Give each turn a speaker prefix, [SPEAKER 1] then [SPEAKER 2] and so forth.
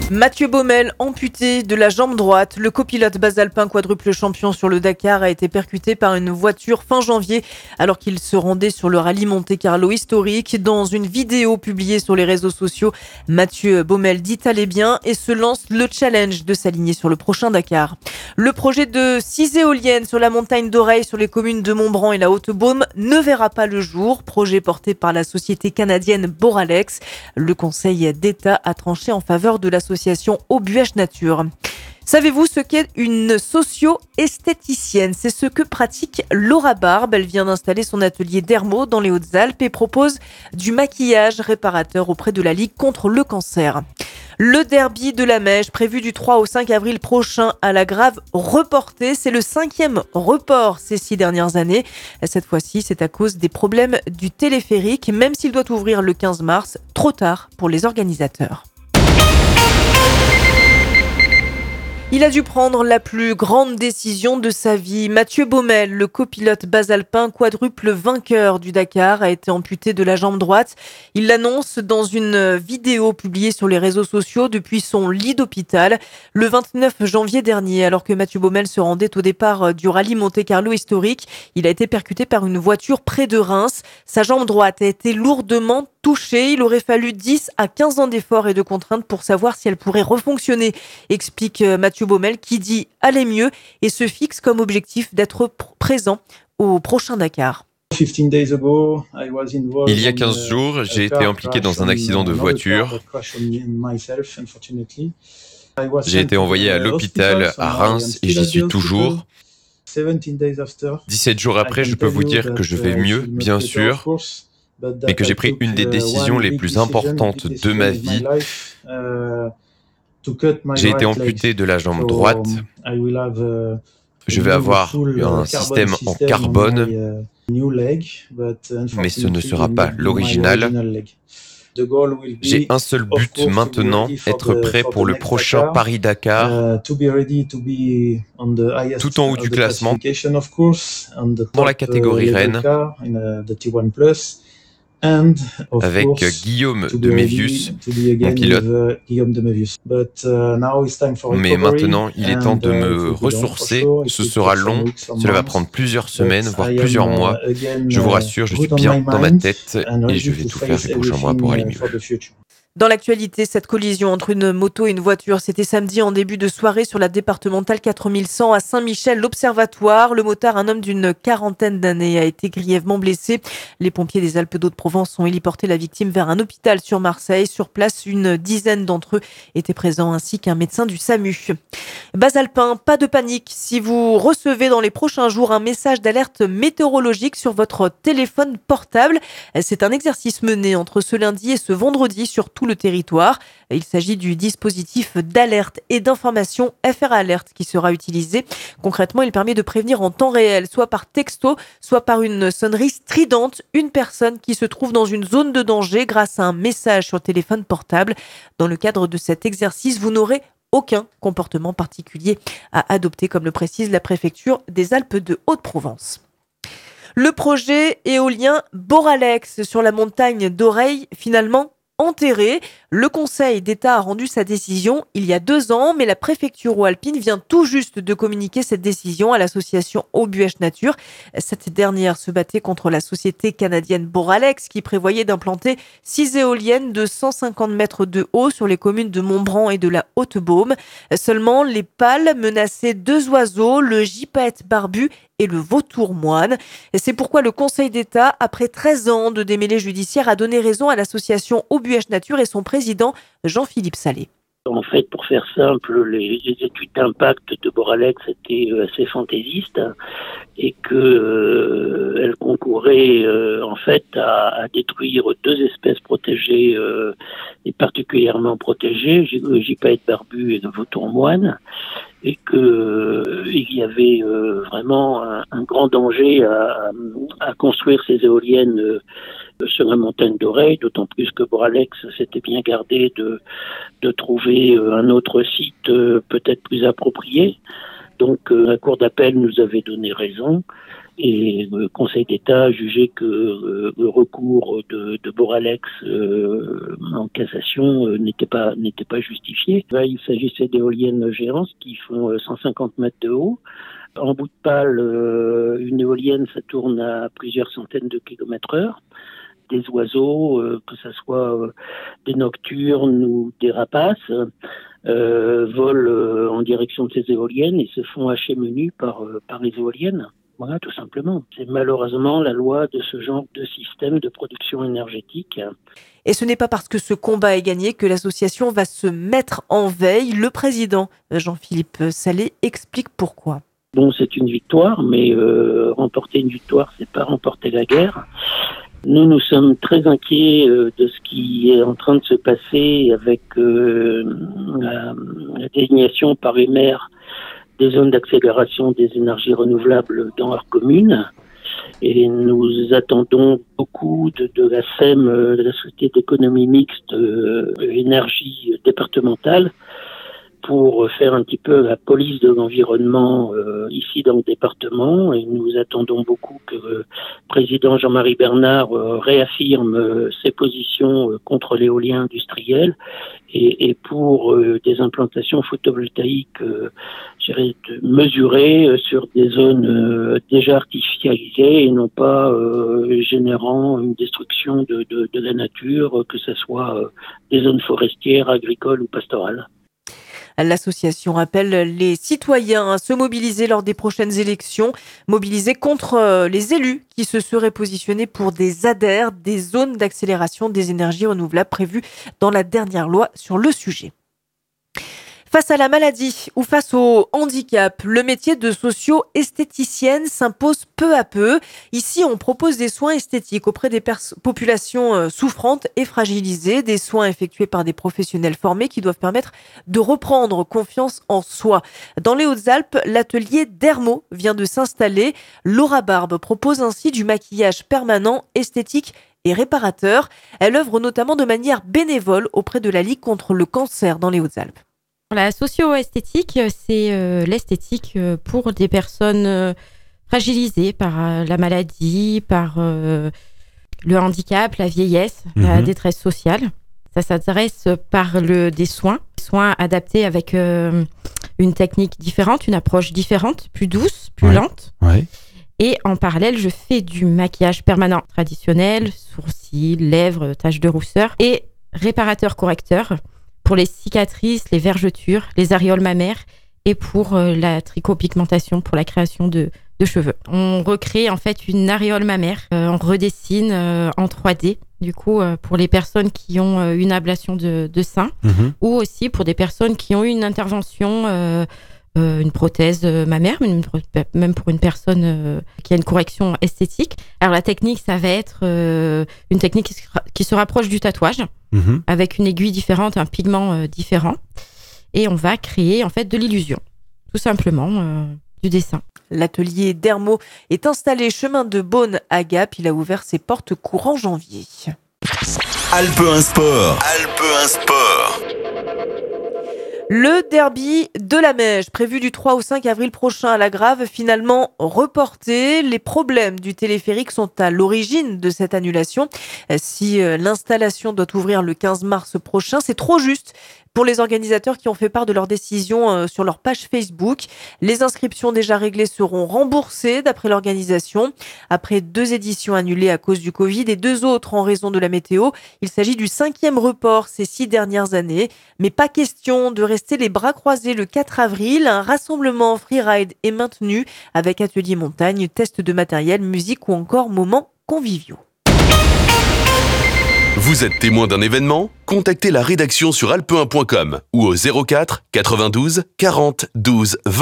[SPEAKER 1] Mathieu Baumel, amputé de la jambe droite. Le copilote basalpin quadruple champion sur le Dakar a été percuté par une voiture fin janvier alors qu'il se rendait sur le rallye Monte-Carlo historique. Dans une vidéo publiée sur les réseaux sociaux, Mathieu Baumel dit aller bien et se lance le challenge de s'aligner sur le prochain Dakar. Le projet de 6 éoliennes sur la montagne d'Oreille sur les communes de Montbran et la Haute-Baume ne verra pas le jour. Projet porté par la société canadienne Boralex. Le Conseil d'État a tranché en faveur de l'association Aubuèche Nature. Savez-vous ce qu'est une socio-esthéticienne ? C'est ce que pratique Laura Barbe. Elle vient d'installer son atelier dermo dans les Hautes-Alpes et propose du maquillage réparateur auprès de la Ligue contre le cancer. Le derby de la Mèche, prévu du 3 au 5 avril prochain à la Grave, reporté. C'est le 5e report ces 6 dernières années. Cette fois-ci, c'est à cause des problèmes du téléphérique, même s'il doit ouvrir le 15 mars, trop tard pour les organisateurs. Il a dû prendre la plus grande décision de sa vie. Mathieu Baumel, le copilote basalpin quadruple vainqueur du Dakar, a été amputé de la jambe droite. Il l'annonce dans une vidéo publiée sur les réseaux sociaux depuis son lit d'hôpital le 29 janvier dernier. Alors que Mathieu Baumel se rendait au départ du rallye Monte-Carlo historique, il a été percuté par une voiture près de Reims. Sa jambe droite a été lourdement touchée. Il aurait fallu 10 à 15 ans d'efforts et de contraintes pour savoir si elle pourrait refonctionner, explique Mathieu Baumel, qui dit aller mieux et se fixe comme objectif d'être présent au prochain Dakar.
[SPEAKER 2] Il y a 15 jours, j'ai été impliqué dans un accident de voiture. J'ai été envoyé à l'hôpital à Reims et j'y suis toujours. 17 jours après, je peux vous dire que je vais mieux, bien sûr, mais que j'ai pris une des décisions les plus importantes de ma vie. J'ai été amputé de la jambe droite. Je vais avoir un système en carbone, mais ce ne sera pas l'original. J'ai un seul but maintenant, être prêt pour le prochain Paris-Dakar, tout en haut du classement, dans la catégorie Rennes, avec Guillaume de Mévius, mon pilote. Mais maintenant, il est temps de me ressourcer. Ce sera long, cela va prendre plusieurs semaines, voire plusieurs mois. Je vous rassure, je suis bien dans ma tête et je vais tout faire les prochains mois pour aller mieux.
[SPEAKER 1] Dans l'actualité, cette collision entre une moto et une voiture, c'était samedi en début de soirée sur la départementale 4100 à Saint-Michel-l'Observatoire. Le motard, un homme d'une quarantaine d'années, a été grièvement blessé. Les pompiers des Alpes-de-Haute-Provence ont héliporté la victime vers un hôpital sur Marseille. Sur place, une dizaine d'entre eux étaient présents, ainsi qu'un médecin du SAMU. Basalpin, pas de panique. Si vous recevez dans les prochains jours un message d'alerte météorologique sur votre téléphone portable, c'est un exercice mené entre ce lundi et ce vendredi sur tout le territoire. Il s'agit du dispositif d'alerte et d'information FR Alert qui sera utilisé. Concrètement, il permet de prévenir en temps réel, soit par texto, soit par une sonnerie stridente, une personne qui se trouve dans une zone de danger grâce à un message sur téléphone portable. Dans le cadre de cet exercice, vous n'aurez aucun comportement particulier à adopter, comme le précise la préfecture des Alpes de Haute-Provence. Le projet éolien Boralex sur la montagne d'Oreille, finalement enterré. Le Conseil d'État a rendu sa décision il y a 2 ans, mais la préfecture Haut-Alpine vient tout juste de communiquer cette décision à l'association Aubuèche Nature. Cette dernière se battait contre la société canadienne Boralex qui prévoyait d'implanter 6 éoliennes de 150 mètres de haut sur les communes de Montbran et de la Haute-Baume. Seulement, les pales menaçaient 2 oiseaux, le gypaète barbu et le vautour moine. Et c'est pourquoi le Conseil d'État, après 13 ans de démêlés judiciaires, a donné raison à l'association Aubuèche Nature et son président Jean-Philippe Salé.
[SPEAKER 3] En fait, pour faire simple, les études d'impact de Boralex étaient assez fantaisistes et que elles concouraient en fait à détruire 2 espèces protégées et particulièrement protégées, le gypaète barbu et le vautour moine, et que il y avait vraiment un grand danger à construire ces éoliennes sur la montagne d'Oreille, d'autant plus que Boralex s'était bien gardé de trouver un autre site peut-être plus approprié. Donc la Cour d'appel nous avait donné raison Et le Conseil d'État a jugé que le recours de Boralex en cassation n'était pas justifié. Là, il s'agissait d'éoliennes géantes qui font 150 mètres de haut. En bout de pale, une éolienne, ça tourne à plusieurs centaines de kilomètres heure. Des oiseaux, que ce soit des nocturnes ou des rapaces, volent en direction de ces éoliennes et se font hacher menu par les éoliennes. Voilà, tout simplement. C'est malheureusement la loi de ce genre de système de production énergétique.
[SPEAKER 1] Et ce n'est pas parce que ce combat est gagné que l'association va se mettre en veille. Le président Jean-Philippe Salé explique pourquoi.
[SPEAKER 3] Bon, c'est une victoire, mais remporter une victoire, c'est pas remporter la guerre. Nous sommes très inquiets de ce qui est en train de se passer avec la désignation par les maires des zones d'accélération des énergies renouvelables dans leur commune. Et nous attendons beaucoup de la SEM, de la Société d'économie mixte énergie départementale, pour faire un petit peu la police de l'environnement ici dans le département. Et nous attendons beaucoup que le président Jean-Marie Bernard réaffirme ses positions contre l'éolien industriel et pour des implantations photovoltaïques mesurées sur des zones déjà artificialisées et non pas générant une destruction de la nature, que ce soit des zones forestières, agricoles ou pastorales.
[SPEAKER 1] L'association appelle les citoyens à se mobiliser lors des prochaines élections, mobiliser contre les élus qui se seraient positionnés pour des ADER, des zones d'accélération des énergies renouvelables prévues dans la dernière loi sur le sujet. Face à la maladie ou face au handicap, le métier de socio-esthéticienne s'impose peu à peu. Ici, on propose des soins esthétiques auprès des populations souffrantes et fragilisées, des soins effectués par des professionnels formés qui doivent permettre de reprendre confiance en soi. Dans les Hautes-Alpes, l'atelier Dermo vient de s'installer. Laura Barbe propose ainsi du maquillage permanent, esthétique et réparateur. Elle œuvre notamment de manière bénévole auprès de la Ligue contre le cancer dans les Hautes-Alpes.
[SPEAKER 4] La socio-esthétique, c'est l'esthétique pour des personnes fragilisées par la maladie, par le handicap, la vieillesse, la détresse sociale. Ça s'adresse par des soins adaptés avec une technique différente, une approche différente, plus douce, plus lente. Ouais. Et en parallèle, je fais du maquillage permanent traditionnel, sourcils, lèvres, taches de rousseur et réparateur correcteur pour les cicatrices, les vergetures, les aréoles mammaires et pour la trichopigmentation, pour la création de cheveux. On recrée en fait une aréole mammaire, on redessine en 3D, du coup, pour les personnes qui ont une ablation de sein ou aussi pour des personnes qui ont eu une intervention, une prothèse mammaire, même pour une personne qui a une correction esthétique. Alors la technique, ça va être une technique qui se rapproche du tatouage, avec une aiguille différente, un pigment différent. Et on va créer en fait de l'illusion, tout simplement, du dessin.
[SPEAKER 1] L'atelier Dermo est installé chemin de Beaune à Gap. Il a ouvert ses portes courant janvier.
[SPEAKER 5] Alpe 1 Sport. Alpe 1 Sport.
[SPEAKER 1] Le derby de la Mège, prévu du 3 au 5 avril prochain à la Grave, finalement reporté. Les problèmes du téléphérique sont à l'origine de cette annulation. Si l'installation doit ouvrir le 15 mars prochain, c'est trop juste pour les organisateurs qui ont fait part de leur décision sur leur page Facebook. Les inscriptions déjà réglées seront remboursées d'après l'organisation. Après 2 éditions annulées à cause du Covid et 2 autres en raison de la météo, il s'agit du 5e report ces 6 dernières années. Mais pas question de rester les bras croisés le 4 avril. Un rassemblement freeride est maintenu avec atelier montagne, test de matériel, musique ou encore moments conviviaux.
[SPEAKER 5] Vous êtes témoin d'un événement ? Contactez la rédaction sur alpe1.com ou au 04 92 40 12 20.